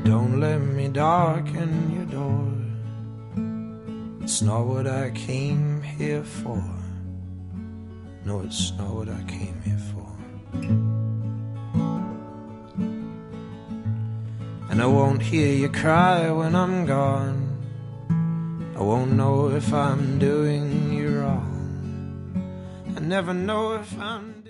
don't let me darken your door. It's not what I came here for. No, it's not what I came here for. And I won't hear you cry when I'm gone. I won't know if I'm doing you wrong. I never know if I'm